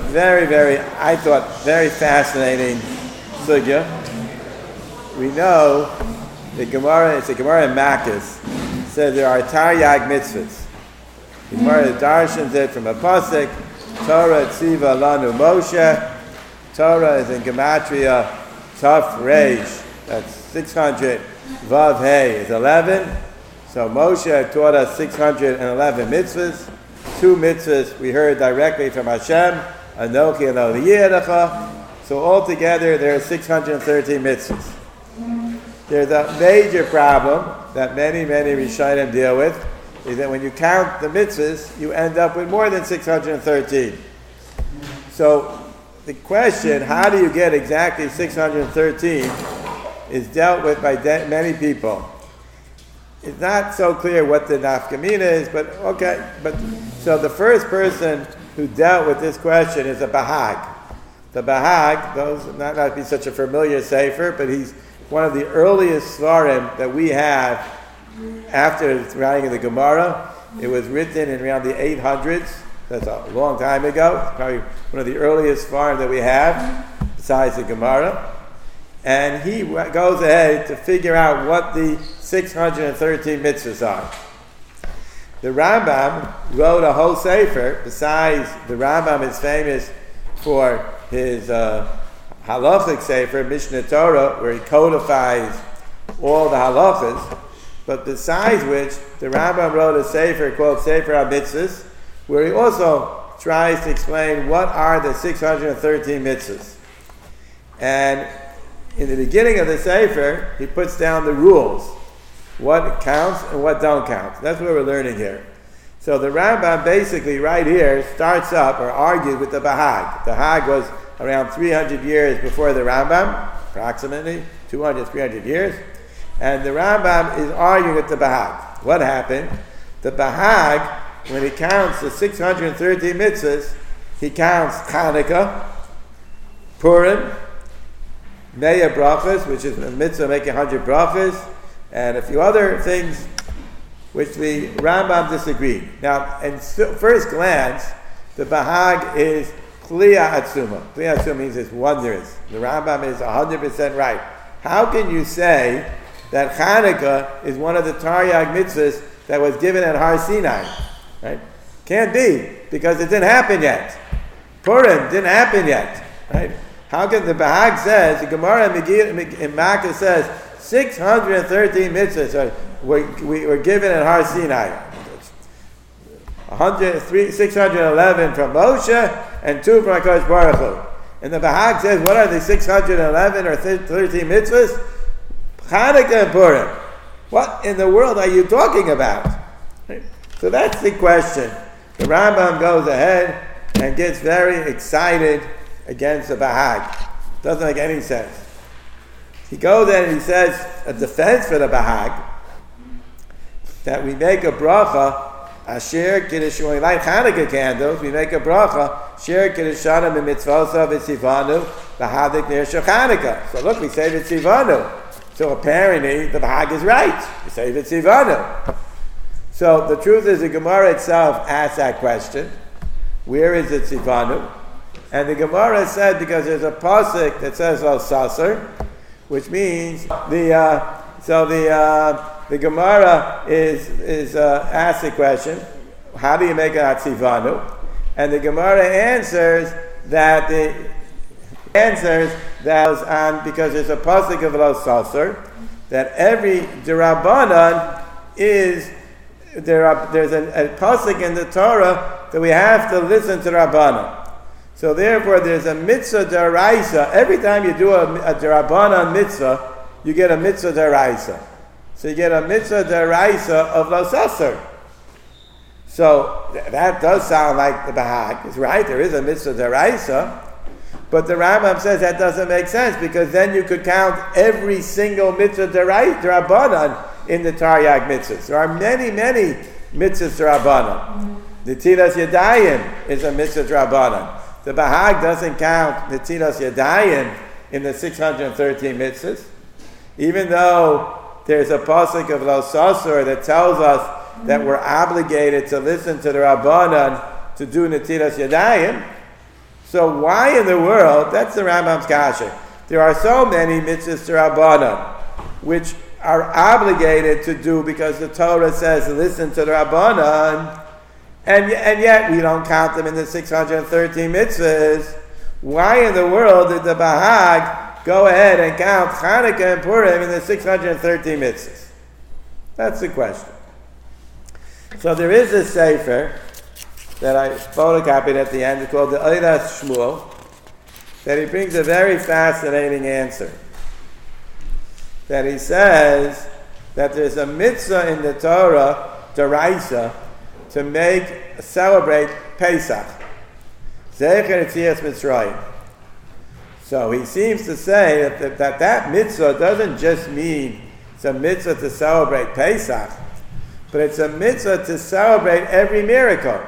I thought, very fascinating sugya. We know the Gemara, it's a Gemara in Makkas, says there are Taryag mitzvahs. The Gemara darshans it from a pasuk, Torah tziva lanu Moshe. Torah is in Gematria, Taf Reish, that's 600, Vav Hey is 11. So Moshe taught us 611 mitzvahs. 2 mitzvahs we heard directly from Hashem, Anochi and Oliyerecha. So altogether there are 613 mitzvahs. There's a major problem that many Rishonim deal with, is that when you count the mitzvahs, you end up with more than 613. So the question, how do you get exactly 613, is dealt with by many people. It's not so clear what the nafkamina is, but okay. So the first person who dealt with this question is a Bahag. The Bahag, those not be such a familiar sefer, but he's one of the earliest svarim that we have after the writing of the Gemara. It was written in around the 800s. That's a long time ago. It's probably one of the earliest svarim that we have, besides the Gemara. And he goes ahead to figure out what the 613 mitzvahs are. The Rambam wrote a whole sefer. Besides, the Rambam is famous for his halachic sefer, Mishnah Torah, where he codifies all the halachas. But besides which, the Rambam wrote a sefer called Sefer HaMitzvahs, where he also tries to explain what are the 613 mitzvahs. And in the beginning of the sefer, he puts down the rules, what counts and what don't count. That's what we're learning here. So the Rambam basically right here starts up or argues with the Bahag. The Bahag was around 300 years before the Rambam, approximately 200, 300 years. And the Rambam is arguing with the Bahag. What happened? The Bahag, when he counts the 613 mitzvahs, he counts Chanukah, Purim, Meya brachas, which is a mitzvah making 100 brachas, and a few other things which the Rambam disagreed. Now, at first glance, the Bahag is Kliya Atzuma. Kliya Atzuma means it's wondrous. The Rambam is 100% right. How can you say that Chanukah is one of the Taryag mitzvahs that was given at Har Sinai? Right? Can't be, because it didn't happen yet. Purim didn't happen yet. Right? How can the Bahag says, the Gemara in Makkah says, 613 mitzvahs were given at Har Sinai. 611 from Moshe and 2 from HaKadosh Baruch Hu. And the Bahag says, what are the 611 or 13 mitzvahs? Chanukah and Purim. What in the world are you talking about? So that's the question. The Rambam goes ahead and gets very excited against the Bahag. Doesn't make any sense. He goes in and he says a defense for the Bahag, that we make a bracha, Asher Kiddush, when we light Chanukah candles, we make a bracha, Asher Kiddushana Mitzvosa V'Tzivanu, V'Hadik Ner Chanukah. So look, we say V'Tzivanu. So apparently the Bahag is right. We say V'Tzivanu. So the truth is the Gemara itself asks that question. Where is the Tzivanu? And the Gemara said, because there's a pasuk that says Lo Sasser, which means the Gemara is asked the question, how do you make a Tzivanu? And the Gemara answers that because there's a pasuk of Lo Sasser, that every D'Rabbanan is there's a pasuk in the Torah that we have to listen to Rabbanan. So therefore, there's a mitzvah deraisa. Every time you do a D'Rabbanan mitzvah, you get a mitzvah deraisa. So you get a mitzvah deraisa of Lo Sasser. So that does sound like the Bahag is right. There is a mitzvah deraisa, but the Rambam says that doesn't make sense, because then you could count every single mitzvah D'Rabbanan in the Taryag mitzvahs. There are many mitzvahs D'Rabbanan. The Netilas Yadayim is a mitzvah D'Rabbanan. The Bahag doesn't count Netilas Yadayim in the 613 mitzvahs, even though there's a pasuk of Lo Sasser that tells us that we're obligated to listen to the Rabbanan to do Netilas Yadayim. So why in the world, that's the Rambam's kasha, there are so many mitzvahs d'Rabbanan, which are obligated to do because the Torah says listen to the Rabbanan, and yet we don't count them in the 613 mitzvahs. Why in the world did the Bahag go ahead and count Chanukah and Purim in the 613 mitzvahs? That's the question. So there is a sefer that I photocopied at the end, it's called the Eiras Shmuel, that he brings a very fascinating answer. That he says that there's a mitzvah in the Torah, D'Oraisa, to celebrate Pesach. Zecher Yetzias Mitzrayim. So he seems to say that mitzvah doesn't just mean it's a mitzvah to celebrate Pesach, but it's a mitzvah to celebrate every miracle.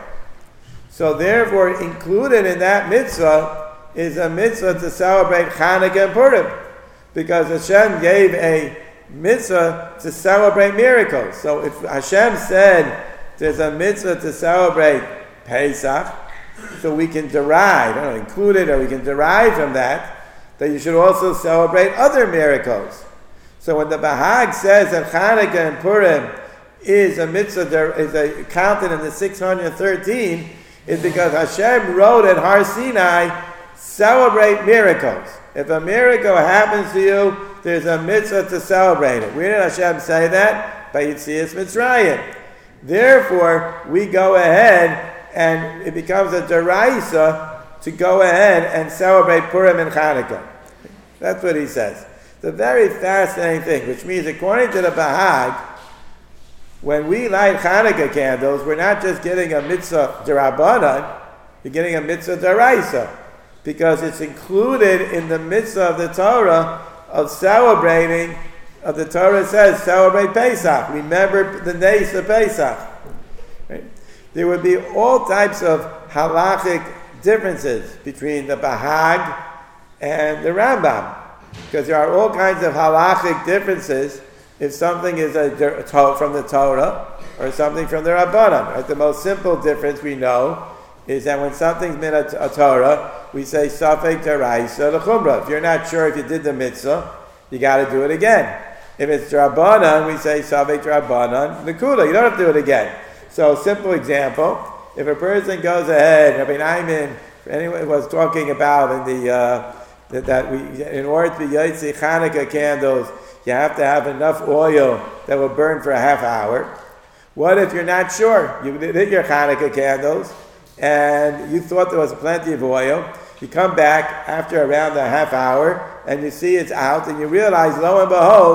So therefore, included in that mitzvah is a mitzvah to celebrate Chanukah and Purim, because Hashem gave a mitzvah to celebrate miracles. So if Hashem said there's a mitzvah to celebrate Pesach, so we can derive, I don't know, include it, or we can derive from that you should also celebrate other miracles. So when the Bahag says that Chanukah and Purim is a mitzvah, is counted in the 613, is because Hashem wrote at Har Sinai, celebrate miracles. If a miracle happens to you, there's a mitzvah to celebrate it. Where did Hashem say that? By Yetzias Mitzrayim. Therefore, we go ahead and it becomes a deraisa to go ahead and celebrate Purim and Chanukah. That's what he says. It's a very fascinating thing, which means according to the Bahag, when we light Chanukah candles, we're not just getting a mitzvah d'Rabbanan, you're getting a mitzvah d'Oraisa, because it's included in the mitzvah of the Torah of celebrating, of the Torah says, celebrate Pesach, remember the days of Pesach. Right? There would be all types of halachic differences between the Bahag and the Rambam, because there are all kinds of halachic differences if something is from the Torah or something from the Rabbanan. Right? The most simple difference we know is that when something's been a Torah, we say Safek D'Oraisa L'Chumra. If you're not sure if you did the mitzvah, you got to do it again. If it's Rabbanan, we say Safek D'Rabbanan L'Kula. You don't have to do it again. So, simple example: if a person goes ahead, Rabbi Naiman, anyone was talking about in the that we, in order to be Yotzi Chanukah candles, you have to have enough oil that will burn for a half hour. What if you're not sure? You lit your Chanukah candles and you thought there was plenty of oil. You come back after around a half hour and you see it's out and you realize, lo and behold,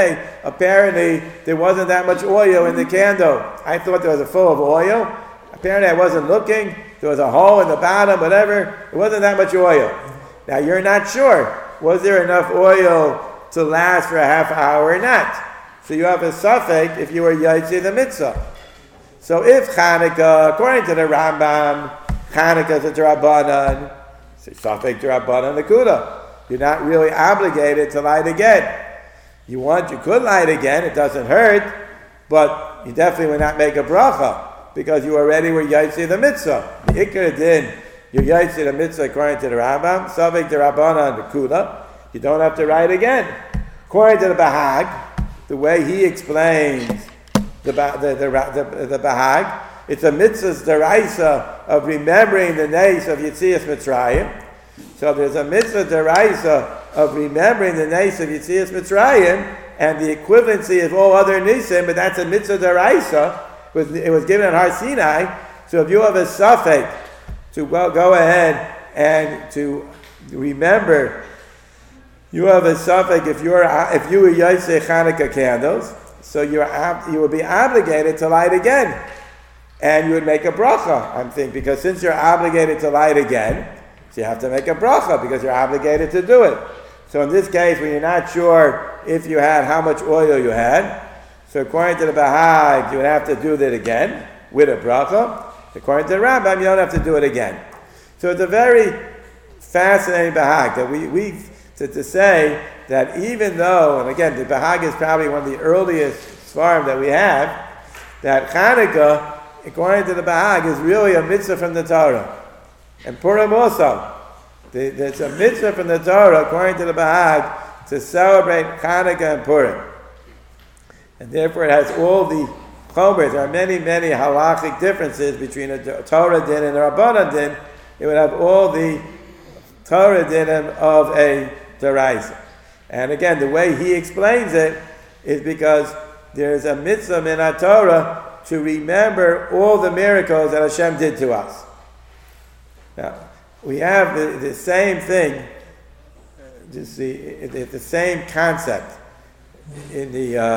apparently there wasn't that much oil in the candle. I thought there was a full of oil. Apparently I wasn't looking. There was a hole in the bottom, whatever. It wasn't that much oil. Now you're not sure. Was there enough oil to last for a half hour or not? So you have a suffix if you were Yotzi the mitzvah. So if Chanukah, according to the Rambam, Chanukah is a D'Rabbanan, say Safek D'Rabbanan L'Kuda. You're not really obligated to light again. You could light again, it doesn't hurt, but you definitely would not make a bracha because you already were Yotzi the mitzvah. The Ikar din, you're Yotzi the mitzvah according to the Rambam, Safek D'Rabbanan L'Kuda. You don't have to write again. According to the Bahag, the way he explains the Bahag, it's a mitzvah d'Oraisa of remembering the nays of Yetzias Mitzrayim. So there's a mitzvah d'Oraisa of remembering the nays of Yetzias Mitzrayim, and the equivalency of all other nisim, but that's a mitzvah d'Oraisa. It was given at Har Sinai. So if you have a suffix to go ahead and to remember, you have a suffix if you were Yotzi Chanukah candles, so you would be obligated to light again. And you would make a bracha, I'm thinking, because since you're obligated to light again, so you have to make a bracha because you're obligated to do it. So in this case, when you're not sure if you had how much oil you had, so according to the Bahag, you would have to do that again with a bracha. According to the Rambam, you don't have to do it again. So it's a very fascinating Bahag that to say that even though, and again, the Bahag is probably one of the earliest svarim that we have, that Chanukah, according to the Bahag, is really a mitzvah from the Torah. And Purim also. There's a mitzvah from the Torah, according to the Bahag, to celebrate Hanukkah and Purim. And therefore it has all the chomers. There are many, many halachic differences between a Torah din and a Rabbanan din. It would have all the Torah din of a Deraisa. And again, the way he explains it is because there's a mitzvah in our Torah to remember all the miracles that Hashem did to us. Now, we have the same thing, just the same concept when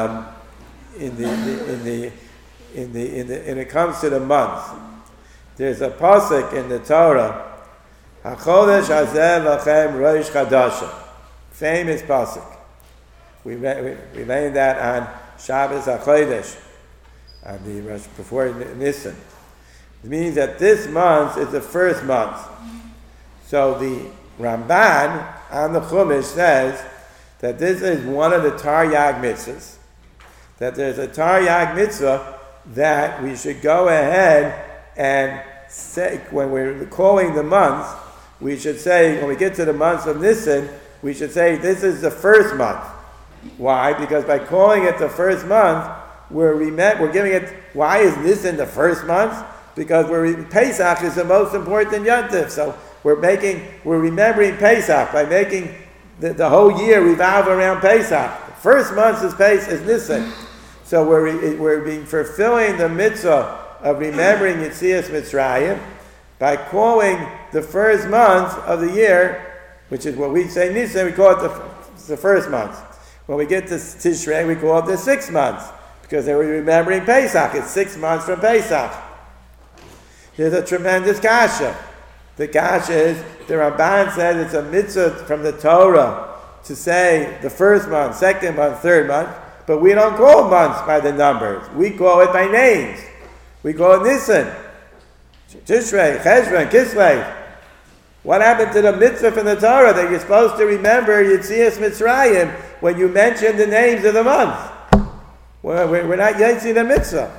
it comes to the months. There's a pasuk in the Torah, HaChodesh Hazeh Lachem Rosh Chadashim, famous pasuk. We learned that on Shabbos HaChodesh, on the before Nisan. It means that this month is the first month. So the Ramban on the Chumash says that this is one of the Taryag mitzvahs. That there's a Taryag mitzvah that we should go ahead and say, when we're calling the months, we should say, when we get to the months of Nisan, we should say this is the first month. Why? Because by calling it the first month, we're giving it. Why is Nisan the first month? Because Pesach is the most important yontif. So we're remembering Pesach by making the whole year revolve around Pesach. The first month is Nisan. So we're fulfilling the mitzvah of remembering Yetzias Mitzrayim by calling the first month of the year, which is what we say Nisan, we call it the first month. When we get to Tishrei, we call it the 6th month, because they were remembering Pesach. It's 6 months from Pesach. There's a tremendous kasha. The kasha is, the Ramban says it's a mitzvah from the Torah to say the first month, second month, third month, but we don't call months by the numbers. We call it by names. We call it Nisan, Tishrei, Cheshvan, Kislev. What happened to the mitzvah from the Torah that you're supposed to remember Yetzias Mitzrayim when you mention the names of the month? We're not Yetzi the mitzvah.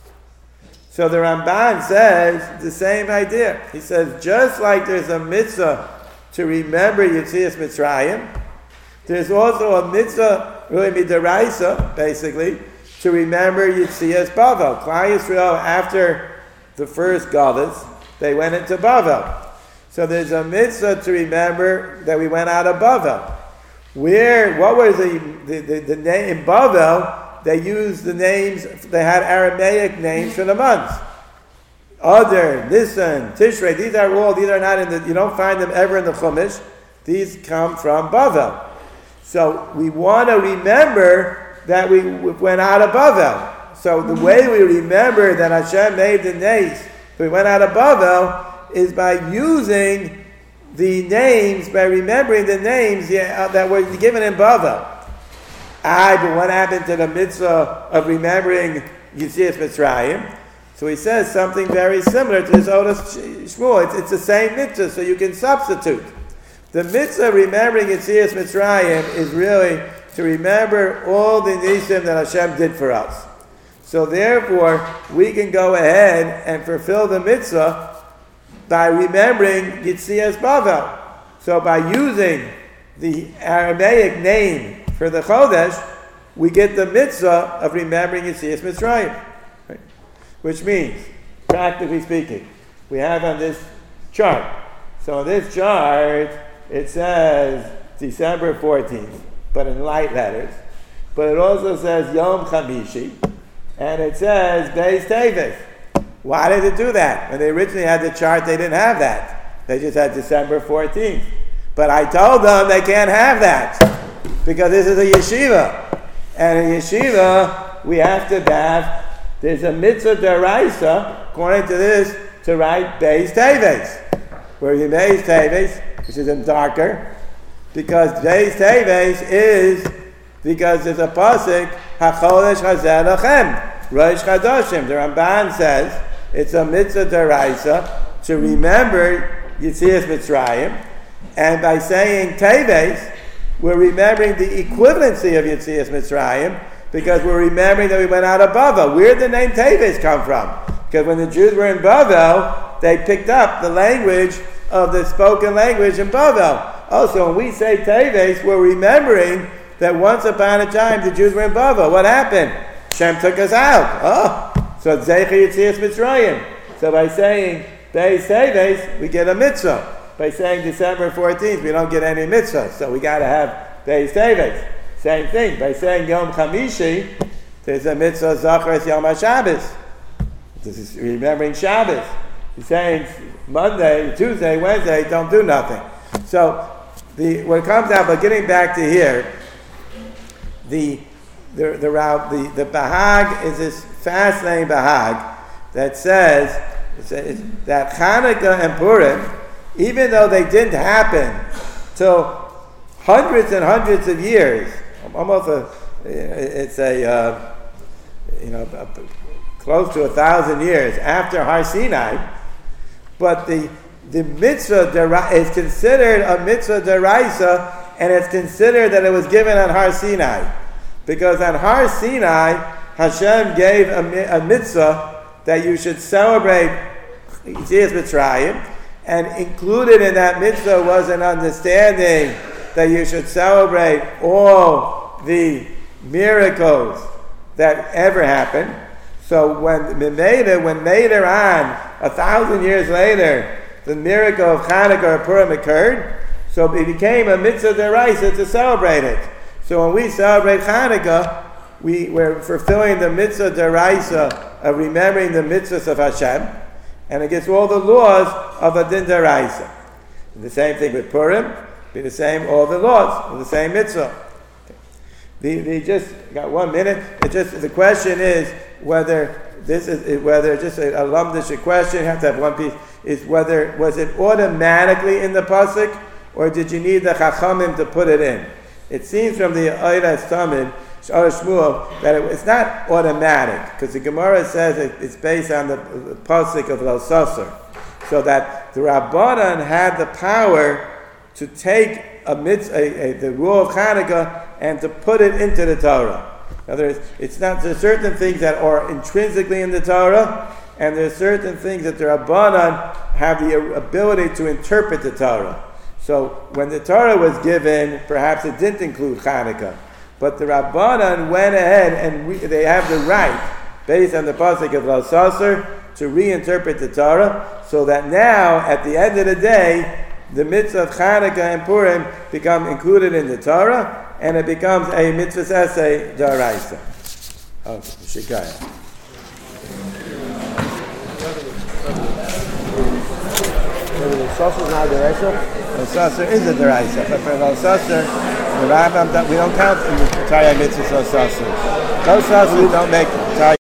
So the Ramban says the same idea. He says, just like there's a mitzvah to remember Yetzias Mitzrayim, there's also a mitzvah, really midaraisa, basically, to remember Yetzias Bavel. Klal Yisrael, after the first Galus, they went into Bavel. So there's a mitzvah to remember that we went out of Bavel. What was the name in Bavel? They used the names, they had Aramaic names for the months. Adar, Nisan, Tishrei, these are not you don't find them ever in the Chumash. These come from Bavel. So we want to remember that we went out of Bavel. So the way we remember that Hashem made the names, we went out of Bavel, is by using the names, by remembering the names that were given in Bavel. But what happened to the mitzvah of remembering Yetzias Mitzrayim? So he says something very similar to this Oda Shmuel. It's the same mitzvah, so you can substitute. The mitzvah of remembering Yetzias Mitzrayim is really to remember all the nisim that Hashem did for us. So therefore, we can go ahead and fulfill the mitzvah by remembering Yetzias Bavel. So by using the Aramaic name for the Chodesh, we get the mitzvah of remembering Yetzias Mitzrayim. Right? Which means, practically speaking, we have on this chart. So on this chart, it says December 14th, but in light letters. But it also says Yom Chamishi, and it says Beis Teves. Why did it do that? When they originally had the chart, they didn't have that. They just had December 14th. But I told them they can't have that, because this is a yeshiva. And in yeshiva, we have to have, there's a mitzvah deraisa, according to this, to write Beis Teves. Where you Beis Teves, which is in darker, because Beis Teves is, because there's a pasuk, HaChodesh Hazeh Lachem, Rosh Chadashim. The Ramban says, it's a mitzvah deraisa to remember Yetzias Mitzrayim, and by saying Teves, we're remembering the equivalency of Yetzias Mitzrayim, because we're remembering that we went out of Bavel. Where did the name Teves come from? Because when the Jews were in Bavel, they picked up the language of the spoken language in Bavel. Also, when we say Teves, we're remembering that once upon a time the Jews were in Bavel. What happened? Shem took us out. Oh, so Zecher Yetzias Mitzrayim. So by saying Beis Teves, we get a mitzvah. By saying December 14th, we don't get any mitzvah. So we got to have Beis Teves. Same thing. By saying Yom Chamishi, there's a mitzvah Zachar Yom HaShabbos. This is remembering Shabbos. He's saying Monday, Tuesday, Wednesday, don't do nothing. So what comes out, but getting back to here, the Bahag is this fascinating Bahag that says that Hanukkah and Purim, even though they didn't happen till hundreds and hundreds of years, close to 1,000 years after Har Sinai, but the mitzvah is considered a mitzvah deraisa, and it's considered that it was given on Har Sinai. Because on Har Sinai, Hashem gave a mitzvah that you should celebrate Yetzias Mitzrayim, and included in that mitzvah was an understanding that you should celebrate all the miracles that ever happened. So when later on, 1,000 years later, the miracle of Chanukah or Purim occurred, so it became a mitzvah deraisa to celebrate it. So when we celebrate Chanukah, we're fulfilling the mitzvah deraisa of remembering the mitzvahs of Hashem, and it gets all the laws of a din deraisa. The same thing with Purim, be the same, all the laws of the same mitzvah. They just got 1 minute. The question is whether just a lumdish question, you have to have one piece, is whether was it automatically in the pasuk, or did you need the chachamim to put it in? It seems from the Eiras Tamid, Sh'ar Shmuel, that it's not automatic, because the Gemara says it's based on the pasuk of Lo Sasser, so that the Rabbanan had the power to take the rule of Chanukah and to put it into the Torah. In other words, there's certain things that are intrinsically in the Torah, and there's certain things that the Rabbanan have the ability to interpret the Torah. So when the Torah was given, perhaps it didn't include Chanukah, but the Rabbanan went ahead and they have the right, based on the pasuk of Lo Sasser, to reinterpret the Torah, so that now, at the end of the day, the mitzvah of Chanukah and Purim become included in the Torah, and it becomes a mitzvah essay daraisa. Oh, Shikaya. The Sasser is not a daraisa? The Sasser is a daraisa, but for Lo Sasser, the Rambam, we don't count in the Torah mitzvah Lo Sasser. Lo Sasser, we don't make